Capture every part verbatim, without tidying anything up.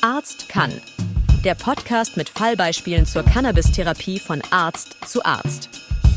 Arzt kann. Der Podcast mit Fallbeispielen zur Cannabis-Therapie von Arzt zu Arzt.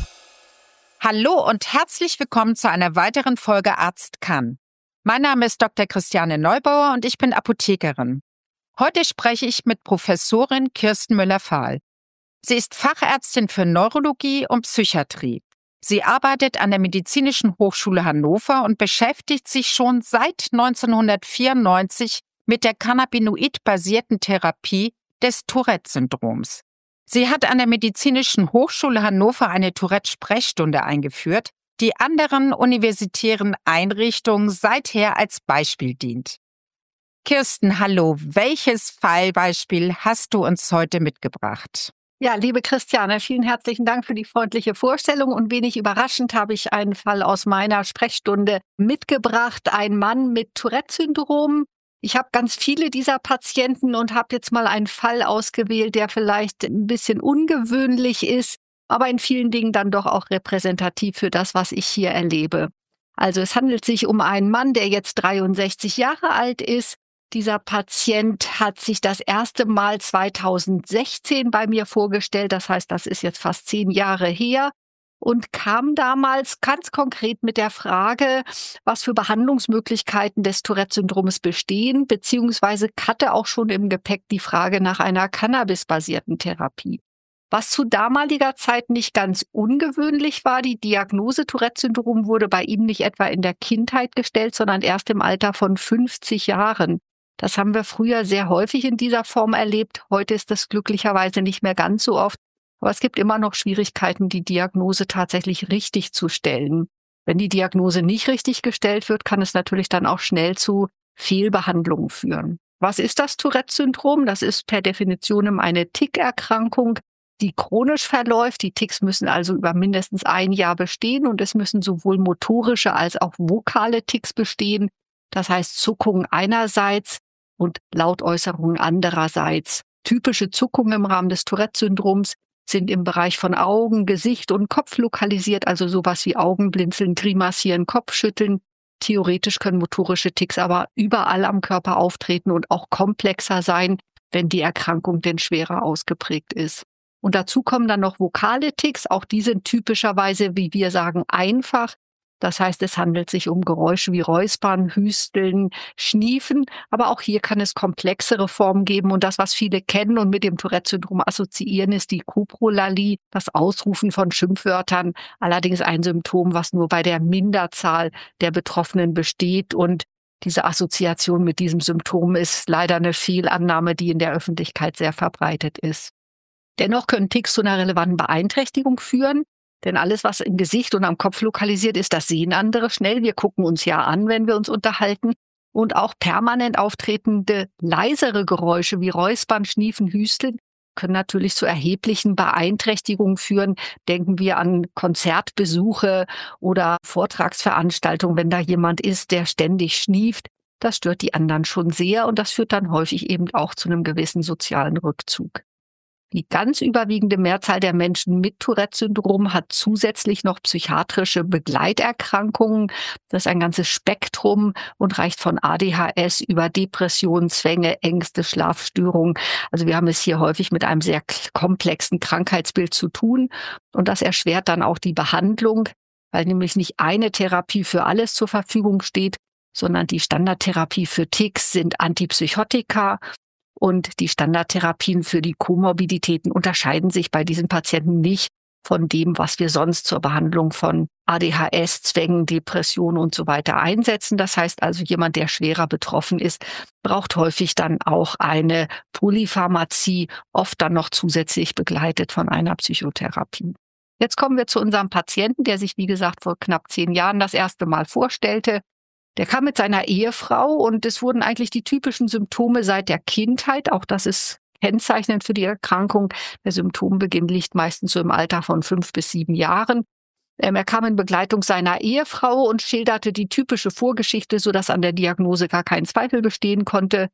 Hallo und herzlich willkommen zu einer weiteren Folge Arzt kann. Mein Name ist Doktor Christiane Neubauer und ich bin Apothekerin. Heute spreche ich mit Professorin Kirsten Müller-Fahl. Sie ist Fachärztin für Neurologie und Psychiatrie. Sie arbeitet an der Medizinischen Hochschule Hannover und beschäftigt sich schon seit neunzehnhundertvierundneunzig mit der cannabinoid-basierten Therapie des Tourette-Syndroms. Sie hat an der Medizinischen Hochschule Hannover eine Tourette-Sprechstunde eingeführt, die anderen universitären Einrichtungen seither als Beispiel dient. Kirsten, hallo, welches Fallbeispiel hast du uns heute mitgebracht? Ja, liebe Christiane, vielen herzlichen Dank für die freundliche Vorstellung und wenig überraschend habe ich einen Fall aus meiner Sprechstunde mitgebracht. Ein Mann mit Tourette-Syndrom. Ich habe ganz viele dieser Patienten und habe jetzt mal einen Fall ausgewählt, der vielleicht ein bisschen ungewöhnlich ist, aber in vielen Dingen dann doch auch repräsentativ für das, was ich hier erlebe. Also es handelt sich um einen Mann, der jetzt dreiundsechzig Jahre alt ist. Dieser Patient hat sich das erste Mal zweitausendsechzehn bei mir vorgestellt, das heißt, das ist jetzt fast zehn Jahre her und kam damals ganz konkret mit der Frage, was für Behandlungsmöglichkeiten des Tourette-Syndroms bestehen, beziehungsweise hatte auch schon im Gepäck die Frage nach einer Cannabis-basierten Therapie. Was zu damaliger Zeit nicht ganz ungewöhnlich war, die Diagnose Tourette-Syndrom wurde bei ihm nicht etwa in der Kindheit gestellt, sondern erst im Alter von fünfzig Jahren. Das haben wir früher sehr häufig in dieser Form erlebt. Heute ist das glücklicherweise nicht mehr ganz so oft. Aber es gibt immer noch Schwierigkeiten, die Diagnose tatsächlich richtig zu stellen. Wenn die Diagnose nicht richtig gestellt wird, kann es natürlich dann auch schnell zu Fehlbehandlungen führen. Was ist das Tourette-Syndrom? Das ist per Definition eine Tickerkrankung, die chronisch verläuft. Die Tics müssen also über mindestens ein Jahr bestehen und es müssen sowohl motorische als auch vokale Tics bestehen. Das heißt Zuckungen einerseits und Lautäußerungen andererseits. Typische Zuckungen im Rahmen des Tourette-Syndroms sind im Bereich von Augen, Gesicht und Kopf lokalisiert, also sowas wie Augenblinzeln, Grimassieren, Kopfschütteln. Theoretisch können motorische Tics aber überall am Körper auftreten und auch komplexer sein, wenn die Erkrankung denn schwerer ausgeprägt ist. Und dazu kommen dann noch vokale Tics, auch die sind typischerweise, wie wir sagen, einfach. Das heißt, es handelt sich um Geräusche wie Räuspern, Hüsteln, Schniefen, aber auch hier kann es komplexere Formen geben und das, was viele kennen und mit dem Tourette-Syndrom assoziieren, ist die Koprolalie, das Ausrufen von Schimpfwörtern, allerdings ein Symptom, was nur bei der Minderzahl der Betroffenen besteht und diese Assoziation mit diesem Symptom ist leider eine Fehlannahme, die in der Öffentlichkeit sehr verbreitet ist. Dennoch können Tics zu einer relevanten Beeinträchtigung führen. Denn alles, was im Gesicht und am Kopf lokalisiert ist, das sehen andere schnell. Wir gucken uns ja an, wenn wir uns unterhalten. Und auch permanent auftretende, leisere Geräusche wie Räuspern, Schniefen, Hüsteln können natürlich zu erheblichen Beeinträchtigungen führen. Denken wir an Konzertbesuche oder Vortragsveranstaltungen, wenn da jemand ist, der ständig schnieft. Das stört die anderen schon sehr und das führt dann häufig eben auch zu einem gewissen sozialen Rückzug. Die ganz überwiegende Mehrzahl der Menschen mit Tourette-Syndrom hat zusätzlich noch psychiatrische Begleiterkrankungen. Das ist ein ganzes Spektrum und reicht von A D H S über Depressionen, Zwänge, Ängste, Schlafstörungen. Also wir haben es hier häufig mit einem sehr komplexen Krankheitsbild zu tun. Und das erschwert dann auch die Behandlung, weil nämlich nicht eine Therapie für alles zur Verfügung steht, sondern die Standardtherapie für Tics sind Antipsychotika. Und die Standardtherapien für die Komorbiditäten unterscheiden sich bei diesen Patienten nicht von dem, was wir sonst zur Behandlung von A D H S, Zwängen, Depressionen und so weiter einsetzen. Das heißt also, jemand, der schwerer betroffen ist, braucht häufig dann auch eine Polypharmazie, oft dann noch zusätzlich begleitet von einer Psychotherapie. Jetzt kommen wir zu unserem Patienten, der sich, wie gesagt, vor knapp zehn Jahren das erste Mal vorstellte. Der kam mit seiner Ehefrau und es wurden eigentlich die typischen Symptome seit der Kindheit, auch das ist kennzeichnend für die Erkrankung. Der Symptombeginn liegt meistens so im Alter von fünf bis sieben Jahren. Ähm, er kam in Begleitung seiner Ehefrau und schilderte die typische Vorgeschichte, sodass an der Diagnose gar kein Zweifel bestehen konnte.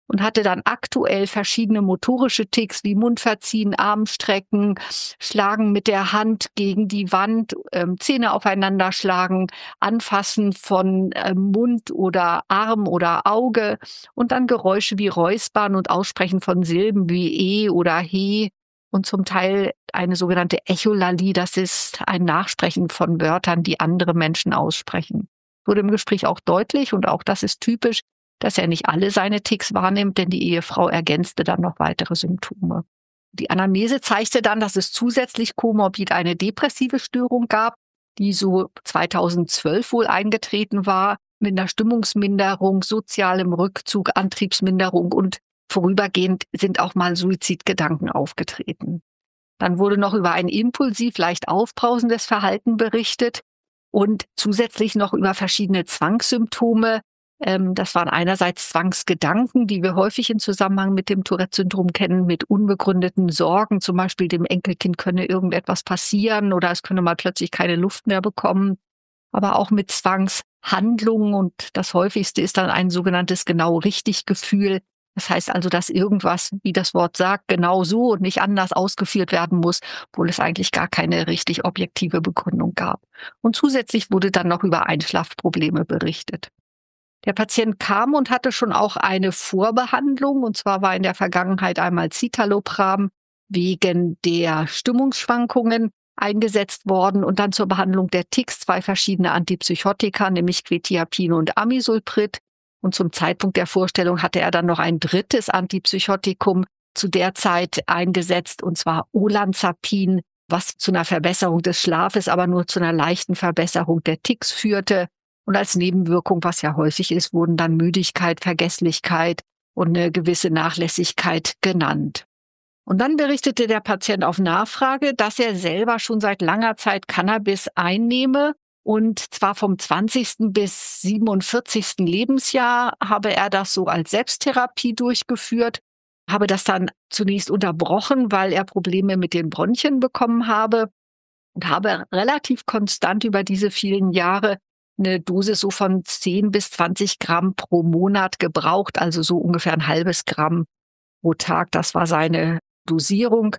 und hatte dann aktuell verschiedene motorische Tics wie Mundverziehen, Armstrecken, Schlagen mit der Hand gegen die Wand, ähm, Zähne aufeinander schlagen, Anfassen von ähm, Mund oder Arm oder Auge und dann Geräusche wie Räuspern und Aussprechen von Silben wie E oder He und zum Teil eine sogenannte Echolalie, das ist ein Nachsprechen von Wörtern, die andere Menschen aussprechen. Wurde im Gespräch auch deutlich, und auch das ist typisch, dass er nicht alle seine Tics wahrnimmt, denn die Ehefrau ergänzte dann noch weitere Symptome. Die Anamnese zeigte dann, dass es zusätzlich komorbid eine depressive Störung gab, die so zweitausendzwölf wohl eingetreten war, mit einer Stimmungsminderung, sozialem Rückzug, Antriebsminderung, und vorübergehend sind auch mal Suizidgedanken aufgetreten. Dann wurde noch über ein impulsiv, leicht aufbrausendes Verhalten berichtet und zusätzlich noch über verschiedene Zwangssymptome. Das waren einerseits Zwangsgedanken, die wir häufig in Zusammenhang mit dem Tourette-Syndrom kennen, mit unbegründeten Sorgen, zum Beispiel dem Enkelkind könne irgendetwas passieren oder es könne mal plötzlich keine Luft mehr bekommen, aber auch mit Zwangshandlungen, und das häufigste ist dann ein sogenanntes Genau-Richtig-Gefühl. Das heißt also, dass irgendwas, wie das Wort sagt, genau so und nicht anders ausgeführt werden muss, obwohl es eigentlich gar keine richtig objektive Begründung gab. Und zusätzlich wurde dann noch über Einschlafprobleme berichtet. Der Patient kam und hatte schon auch eine Vorbehandlung, und zwar war in der Vergangenheit einmal Citalopram wegen der Stimmungsschwankungen eingesetzt worden und dann zur Behandlung der Tics zwei verschiedene Antipsychotika, nämlich Quetiapin und Amisulprid. Und zum Zeitpunkt der Vorstellung hatte er dann noch ein drittes Antipsychotikum zu der Zeit eingesetzt, und zwar Olanzapin, was zu einer Verbesserung des Schlafes, aber nur zu einer leichten Verbesserung der Tics führte. Und als Nebenwirkung, was ja häufig ist, wurden dann Müdigkeit, Vergesslichkeit und eine gewisse Nachlässigkeit genannt. Und dann berichtete der Patient auf Nachfrage, dass er selber schon seit langer Zeit Cannabis einnehme, und zwar vom zwanzigsten bis siebenundvierzigsten Lebensjahr habe er das so als Selbsttherapie durchgeführt, habe das dann zunächst unterbrochen, weil er Probleme mit den Bronchien bekommen habe, und habe relativ konstant über diese vielen Jahre eine Dosis so von zehn bis zwanzig Gramm pro Monat gebraucht, also so ungefähr ein halbes Gramm pro Tag. Das war seine Dosierung,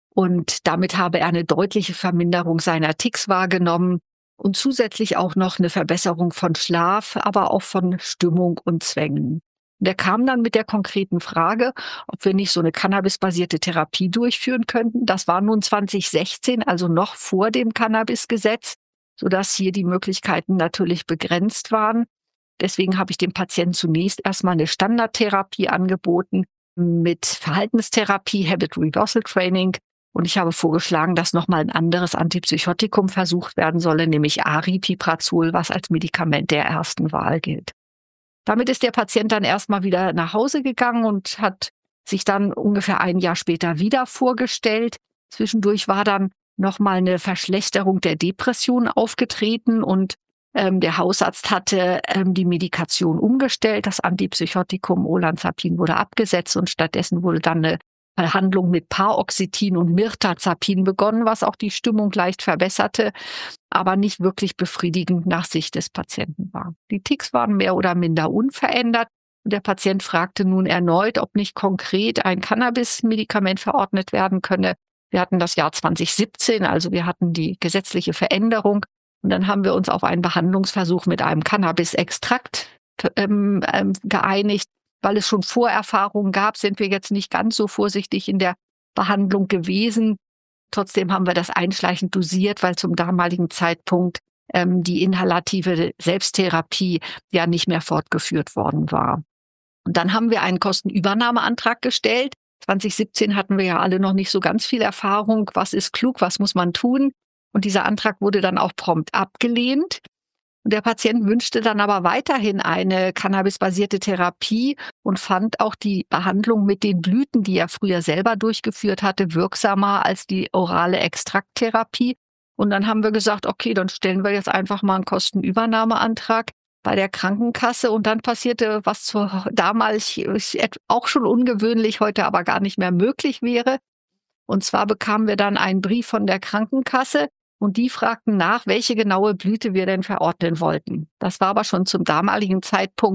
und damit habe er eine deutliche Verminderung seiner Tics wahrgenommen und zusätzlich auch noch eine Verbesserung von Schlaf, aber auch von Stimmung und Zwängen. Und er kam dann mit der konkreten Frage, ob wir nicht so eine cannabisbasierte Therapie durchführen könnten. Das war nun zwanzig sechzehn, also noch vor dem Cannabisgesetz, sodass hier die Möglichkeiten natürlich begrenzt waren. Deswegen habe ich dem Patienten zunächst erstmal eine Standardtherapie angeboten mit Verhaltenstherapie, Habit Reversal Training. Und ich habe vorgeschlagen, dass nochmal ein anderes Antipsychotikum versucht werden solle, nämlich Aripiprazol, was als Medikament der ersten Wahl gilt. Damit ist der Patient dann erstmal wieder nach Hause gegangen und hat sich dann ungefähr ein Jahr später wieder vorgestellt. Zwischendurch war dann nochmal eine Verschlechterung der Depression aufgetreten, und ähm, der Hausarzt hatte ähm, die Medikation umgestellt. Das Antipsychotikum Olanzapin wurde abgesetzt und stattdessen wurde dann eine Behandlung mit Paroxetin und Mirtazapin begonnen, was auch die Stimmung leicht verbesserte, aber nicht wirklich befriedigend nach Sicht des Patienten war. Die Tics waren mehr oder minder unverändert, und der Patient fragte nun erneut, ob nicht konkret ein Cannabis-Medikament verordnet werden könne. Wir hatten das Jahr zwanzig siebzehn, also wir hatten die gesetzliche Veränderung, und dann haben wir uns auf einen Behandlungsversuch mit einem Cannabis-Extrakt ähm, ähm, geeinigt. Weil es schon Vorerfahrungen gab, sind wir jetzt nicht ganz so vorsichtig in der Behandlung gewesen. Trotzdem haben wir das einschleichend dosiert, weil zum damaligen Zeitpunkt ähm, die inhalative Selbsttherapie ja nicht mehr fortgeführt worden war. Und dann haben wir einen Kostenübernahmeantrag gestellt. zwanzig siebzehn hatten wir ja alle noch nicht so ganz viel Erfahrung. Was ist klug, was muss man tun? Und dieser Antrag wurde dann auch prompt abgelehnt. Und der Patient wünschte dann aber weiterhin eine cannabisbasierte Therapie und fand auch die Behandlung mit den Blüten, die er früher selber durchgeführt hatte, wirksamer als die orale Extrakttherapie. Und dann haben wir gesagt, okay, dann stellen wir jetzt einfach mal einen Kostenübernahmeantrag bei der Krankenkasse. Und dann passierte, was zur, damals auch schon ungewöhnlich, heute aber gar nicht mehr möglich wäre. Und zwar bekamen wir dann einen Brief von der Krankenkasse, und die fragten nach, welche genaue Blüte wir denn verordnen wollten. Das war aber schon zum damaligen Zeitpunkt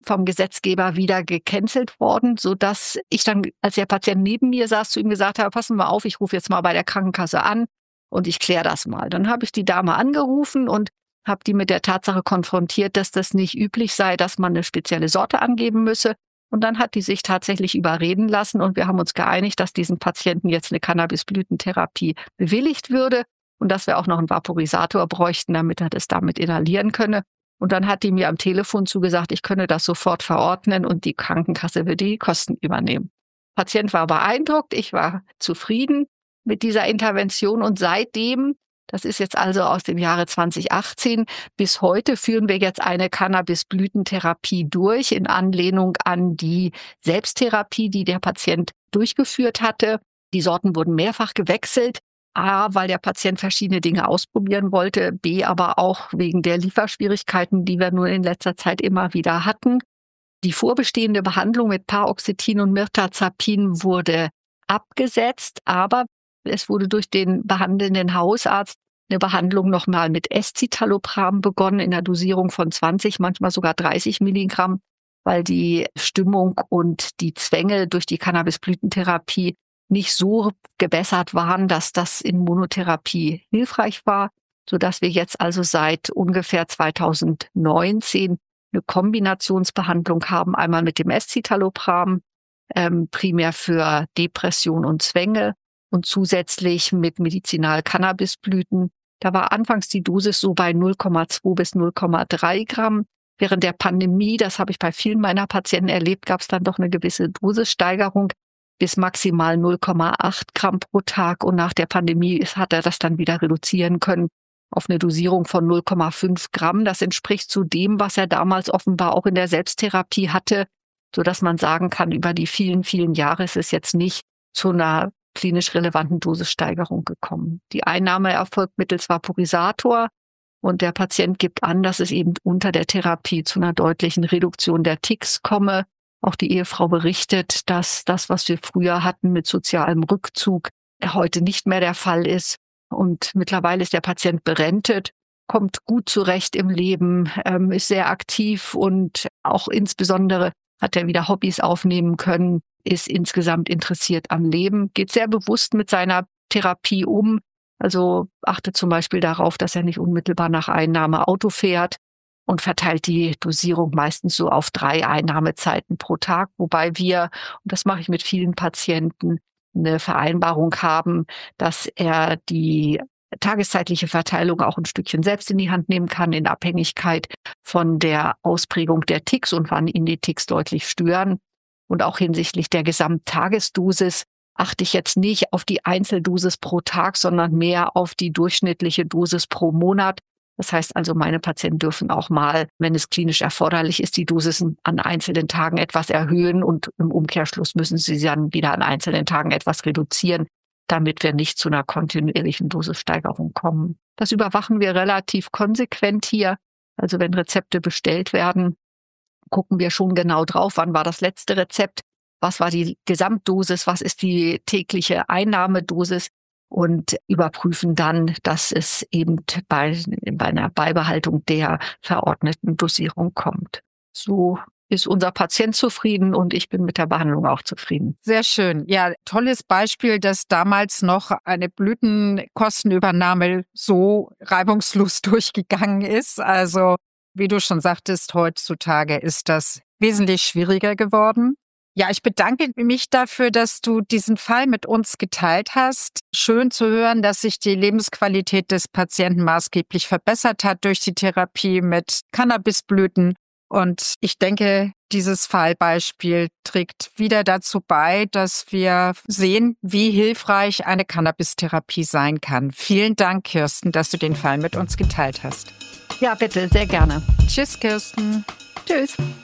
vom Gesetzgeber wieder gecancelt worden, sodass ich dann, als der Patient neben mir saß, zu ihm gesagt habe, passen wir auf, ich rufe jetzt mal bei der Krankenkasse an und ich kläre das mal. Dann habe ich die Dame angerufen und habe die mit der Tatsache konfrontiert, dass das nicht üblich sei, dass man eine spezielle Sorte angeben müsse. Und dann hat die sich tatsächlich überreden lassen und wir haben uns geeinigt, dass diesen Patienten jetzt eine Cannabisblütentherapie bewilligt würde und dass wir auch noch einen Vaporisator bräuchten, damit er das damit inhalieren könne. Und dann hat die mir am Telefon zugesagt, ich könne das sofort verordnen und die Krankenkasse würde die Kosten übernehmen. Der Patient war beeindruckt, ich war zufrieden mit dieser Intervention und seitdem, das ist jetzt also aus dem Jahre zwanzig achtzehn, bis heute führen wir jetzt eine Cannabisblütentherapie durch in Anlehnung an die Selbsttherapie, die der Patient durchgeführt hatte. Die Sorten wurden mehrfach gewechselt. A, weil der Patient verschiedene Dinge ausprobieren wollte, B, aber auch wegen der Lieferschwierigkeiten, die wir nur in letzter Zeit immer wieder hatten. Die vorbestehende Behandlung mit Paroxetin und Mirtazapin wurde abgesetzt, aber es wurde durch den behandelnden Hausarzt eine Behandlung nochmal mit Escitalopram begonnen in einer Dosierung von zwanzig, manchmal sogar dreißig Milligramm, weil die Stimmung und die Zwänge durch die Cannabisblütentherapie nicht so gebessert waren, dass das in Monotherapie hilfreich war, sodass wir jetzt also seit ungefähr zweitausendneunzehn eine Kombinationsbehandlung haben, einmal mit dem Escitalopram, ähm, primär für Depression und Zwänge und zusätzlich mit Medizinal-Cannabisblüten. Da war anfangs die Dosis so bei null Komma zwei bis null Komma drei Gramm. Während der Pandemie, das habe ich bei vielen meiner Patienten erlebt, gab es dann doch eine gewisse Dosissteigerung bis maximal null Komma acht Gramm pro Tag. Und nach der Pandemie hat er das dann wieder reduzieren können auf eine Dosierung von null Komma fünf Gramm. Das entspricht zu dem, was er damals offenbar auch in der Selbsttherapie hatte, sodass man sagen kann, über die vielen, vielen Jahre ist es jetzt nicht zu einer klinisch relevanten Dosissteigerung gekommen. Die Einnahme erfolgt mittels Vaporisator und der Patient gibt an, dass es eben unter der Therapie zu einer deutlichen Reduktion der Tics komme. Auch die Ehefrau berichtet, dass das, was wir früher hatten mit sozialem Rückzug, heute nicht mehr der Fall ist. Und mittlerweile ist der Patient berentet, kommt gut zurecht im Leben, ähm, ist sehr aktiv und auch insbesondere hat er wieder Hobbys aufnehmen können, ist insgesamt interessiert am Leben, geht sehr bewusst mit seiner Therapie um. Also achtet zum Beispiel darauf, dass er nicht unmittelbar nach Einnahme Auto fährt und verteilt die Dosierung meistens so auf drei Einnahmezeiten pro Tag, wobei wir, und das mache ich mit vielen Patienten, eine Vereinbarung haben, dass er die tageszeitliche Verteilung auch ein Stückchen selbst in die Hand nehmen kann, in Abhängigkeit von der Ausprägung der Tics und wann ihn die Tics deutlich stören. Und auch hinsichtlich der Gesamttagesdosis achte ich jetzt nicht auf die Einzeldosis pro Tag, sondern mehr auf die durchschnittliche Dosis pro Monat. Das heißt also, meine Patienten dürfen auch mal, wenn es klinisch erforderlich ist, die Dosis an einzelnen Tagen etwas erhöhen und im Umkehrschluss müssen sie dann wieder an einzelnen Tagen etwas reduzieren, damit wir nicht zu einer kontinuierlichen Dosissteigerung kommen. Das überwachen wir relativ konsequent hier. Also wenn Rezepte bestellt werden, gucken wir schon genau drauf, wann war das letzte Rezept, was war die Gesamtdosis, was ist die tägliche Einnahmedosis und überprüfen dann, dass es eben bei, bei einer Beibehaltung der verordneten Dosierung kommt. So ist unser Patient zufrieden und ich bin mit der Behandlung auch zufrieden. Sehr schön. Ja, tolles Beispiel, dass damals noch eine Blütenkostenübernahme so reibungslos durchgegangen ist. Also wie du schon sagtest, heutzutage ist das wesentlich schwieriger geworden. Ja, ich bedanke mich dafür, dass du diesen Fall mit uns geteilt hast. Schön zu hören, dass sich die Lebensqualität des Patienten maßgeblich verbessert hat durch die Therapie mit Cannabisblüten. Und ich denke, dieses Fallbeispiel trägt wieder dazu bei, dass wir sehen, wie hilfreich eine Cannabistherapie sein kann. Vielen Dank, Kirsten, dass du den Fall mit uns geteilt hast. Ja, bitte, sehr gerne. Tschüss, Kirsten. Tschüss.